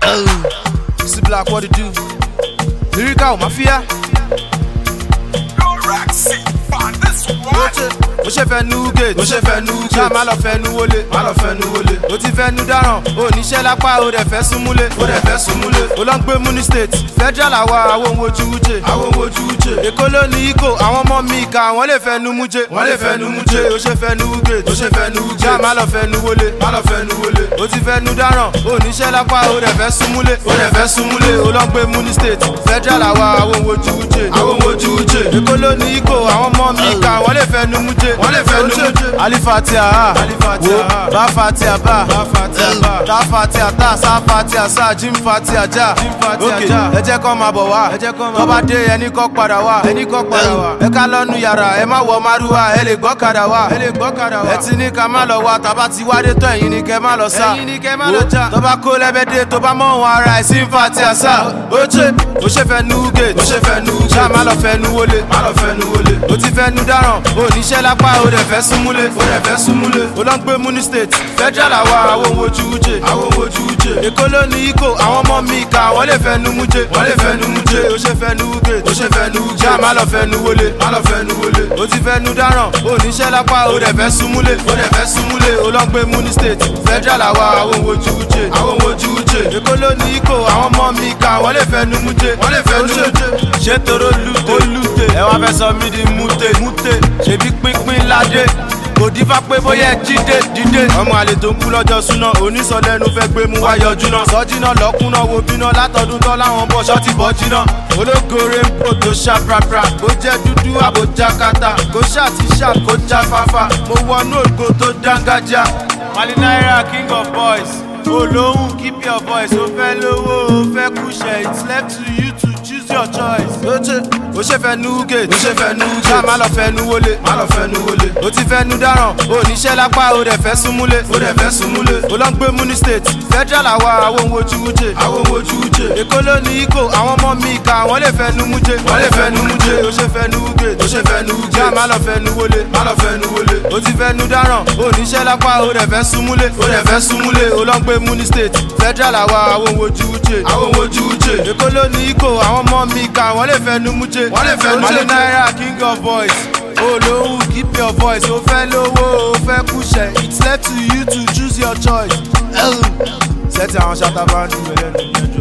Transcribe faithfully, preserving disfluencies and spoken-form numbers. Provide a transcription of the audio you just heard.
Oh, see black, what it do? Lyrical mafia. Mo ṣe fẹ́ nu gate, mo ṣe fẹ́ nu gate. Ṣá má lọ fẹ́ nu wọlé, má lọ fẹ́ nu wọlé. O ti fẹ́ nu dáràn, o níṣẹ́ lápá, o dẹ̀ fẹ́ súnmúlé, o dẹ̀ fẹ́ súnmúlé. O lọ ń gbé muni state, federal àwa àwọn ohun ojú wúje, àwọn ohun ojú wúje. Èkó ló ní Iko, àwọn ọmọ mi ìka, wọ́n lè fẹ́ nu múje, wọ́n lè fẹ́ nu múje. O ṣe fẹ́ nu gate, o ṣe fẹ́ nu gate. Ṣá má lọ fẹ́ nu wọlé, má lọ fẹ́ nu wọlé. O ti fẹ́ nu dáràn, o níṣẹ́ lápá, o dẹ̀ fẹ́ súnmúlé, o dẹ̀ fẹ́ súnmúlé. O lọ ń gbé muni state, federal àwa àwọn ohun ojú wúje, àwọn ohun ojú wúje. Èkó ló ní Iko, àwọn ọmọ mi ìka, wọ́n lè fẹ́ nu múje, wọ́n lè fẹ́ nu múje. Alifatia ha, wo, ba fatia ba, ta fatia ta, sa fatia sa, jim fatia ja. Ok, ẹ jẹ́ kó máa bọ̀ wá, tó bá dé ẹni kó padà wá, ẹni kó padà wá. Ẹ ká lọ́nu yàrá, ẹ má wọ márúwá, ẹ lè gbọ́kadà wá, ẹ lè gbọ́kadà wá. Ẹ ti ní ká má lọ wá, tàbá ti wádé tó ẹ̀yin ni kẹ́ má lọ sá. Ẹ̀yin ni kẹ́ má lọ já. Tó bá kó lẹ́bẹ̀dẹ̀, tó bá mọ̀ wọn ara ẹ̀ sí fatia sá. Ó ṣe, ó ṣe fẹ́ nu gate, ó ṣe fẹ́ nu gate. Ṣá má lọ fẹ́ nu wọlé, má lọ fẹ́ nu wọlé. Ó ti fẹ́ nu dáràn, ó níṣẹ́ lápá, ó dẹ̀ fẹ́ súnmúlé, ó dẹ̀ fẹ́ súnmúlé. O lọ ń gbé muni state, federal àwa àwọn ohun ojú wúje, àwọn ohun ojú wúje. Èkó ló ní Iko, àwọn ọmọ mi ìka, wọ́n lè fẹ́ nu múje, wọ́n lè fẹ́ nu múje. O ṣe fẹ́ nu gate, o ṣe fẹ́ nu gate. Ṣá má lọ fẹ́ nu wọlé, má lọ fẹ́ nu wọlé. O ti fẹ́ nu dáràn, o níṣẹ́ lápá, o dẹ̀ fẹ́ súnmúlé, o dẹ̀ fẹ́ súnmúlé. O lọ ń gbé muni state, federal àwa àwọn ohun ojú wúje, àwọn ohun ojú wúje. Èkó ló ní Iko, àwọn ọmọ mi ìka, wọ́n lè fẹ́ nu múje, wọ́n lè fẹ́ nu múje. Ṣé toro lute, olute, ẹ wá fẹ́ sọ mí di mute, mute. Ṣebí pínpín ládé. Kò dífá pé bóyá jíde dídé. Ọmọ àlè tó ń kú lọ́jọ́ súná, onísọ̀lẹ́nu fẹ́ gbé mú wá yọjú náà. Sọ́jínà lọ́kùnà wo bíná látọdún tán láwọn bọ̀ ṣọ́ọ̀tì bọ́ jiná. Ológore ń bò tó ṣá prapra, kó jẹ́ dúdú àbójá kata. Kó ṣá ti ṣá kó já fáfá, mo wọnú ògo tó dángájá. Mali Naira king of boys, olóhùn keep your voice. O fẹ́ lówó, o fẹ́ kúṣẹ̀, it's left to you to choose your choice. Ó ṣe, ó ṣe fẹ́ nu gate, ó ṣe fẹ́ nu gate. Ṣá má lọ fẹ́ nu wọlé, má lọ fẹ́ nu wọlé. O ti fẹ́ nu dáràn, o níṣẹ́ lápá, o dẹ̀ fẹ́ súnmúlé, o dẹ̀ fẹ́ súnmúlé. O lọ ń gbé muni state, federal àwa àwọn ohun ojú wúje, àwọn ohun ojú wúje. Èkó ló ní Iko, àwọn ọmọ mi ìka, wọ́n lè fẹ́ nu múje, wọ́n lè fẹ́ nu múje. O ṣe fẹ́ nu gate, o ṣe fẹ́ nu gate. Ṣá má lọ fẹ́ nu wọlé, má lọ fẹ́ nu wọlé. O ti fẹ́ nu dáràn, o níṣẹ́ lápá, o dẹ̀ fẹ́ súnmúlé, o dẹ̀ fẹ́ súnmúlé. O lọ ń gbé muni state, federal àwa àwọn ohun ojú wúje, àwọn ohun ojú wúje. Èkó ló ní Iko, àwọn ọmọ mi ìka, wọ́n lè fẹ́ nu múje, wọ́n lè fẹ́ nu múje. Mali Naira king of boys, olóhùn keep your voice. O fẹ́ lówó, o fẹ́ kúṣẹ̀, it's left to you to choose your choice. Sẹ́tì àwọn ṣàtàbà ń dùn ẹlẹ́nu.